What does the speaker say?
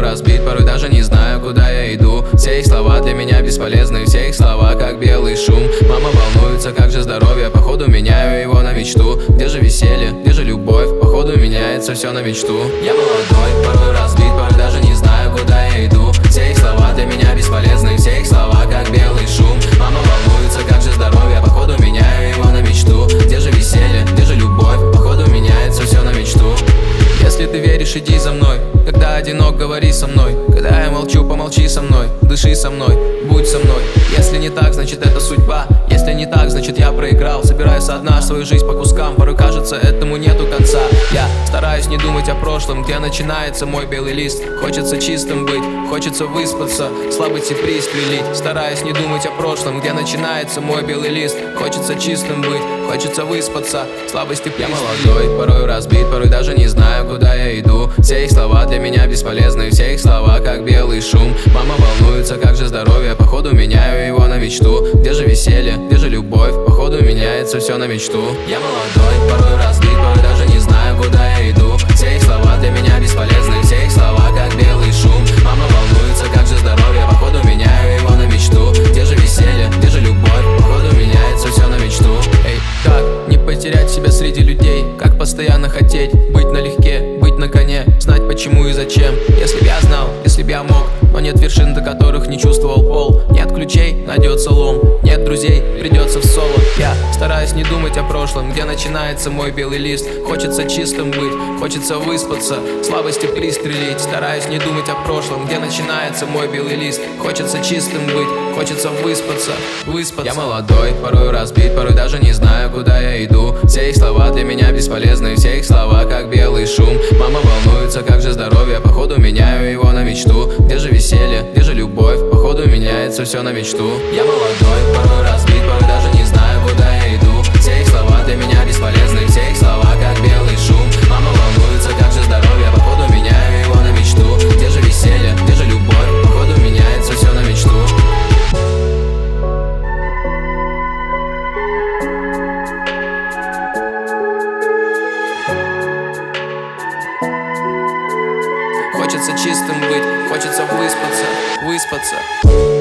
разбит, порой даже не знаю, куда я иду. Все их слова для меня бесполезны, все их слова как белый шум. Мама волнуется, как же здоровье, походу меняю его на мечту. Где же веселье, где же любовь, походу меняется все на мечту. Я молодой, порой разбит, порой даже не знаю, куда я иду. Все их слова для меня бесполезны, все их слова как белый шум. Мама волнуется, как же здоровье, походу меняю его на мечту. Где же веселье, где же любовь, походу меняется все на мечту. Если ты веришь, иди за мной. Когда одинок, говори со мной. Когда я молчу, помолчи со мной. Дыши со мной, будь со мной. Если не так, значит это судьба. Если не так, значит я проиграл. Собираю со дна свою жизнь по кускам. Порой кажется, этому нету конца. Я стараюсь не думать о прошлом, где начинается мой белый лист. Хочется чистым быть, хочется выспаться, слабости пристрелить. Стараюсь не думать о прошлом, где начинается мой белый лист. Хочется чистым быть, хочется выспаться, слабости пристрелить. Я молодой, порой разбит, порой даже не знаю, куда я иду. Все их слова для меня бесполезны, все их слова как белый шум. Мама волнуется, как же здоровье, походу меняю его на мечту. Где же веселье, где же любовь, походу меняется все на мечту. Я молодой, порой разбит, порой даже не знаю, куда я иду. Все их слова для меня бесполезны, все их слова как белый шум. Мама волнуется, как же здоровье, походу меняю его на мечту. Где же веселье, где же любовь, походу меняется все на мечту. Эй, как не потерять себя среди людей, как постоянно хотеть быть налегке, быть на коне, знать почему и зачем. Если б я знал, если б я мог, но нет вершин, до которых не чувствовал пол. Нет ключей, найдется лом, нет друзей, придется в соло. Я стараюсь не думать о прошлом, где начинается мой белый лист. Хочется чистым быть, хочется выспаться, слабости пристрелить. Стараюсь не думать о прошлом, где начинается мой белый лист. Хочется чистым быть, хочется выспаться. Я молодой, порой разбит, порой даже не знаю, куда я иду. Все их слова для меня бесполезны, все их слова как белый шум. Мама волнуется, как же здоровье, походу меняю его на мечту. Где же веселье, где же любовь, походу меняется все на мечту. Я молодой, порой разбит, порой даже не знаю, куда я иду. Все их слова для меня бесполезны, все их слова как белый шум. Мама волнуется, как же здоровье, походу меняю его на мечту. Где же веселье, где же любовь, походу меняется все на мечту. Хочется чистым быть, хочется выспаться.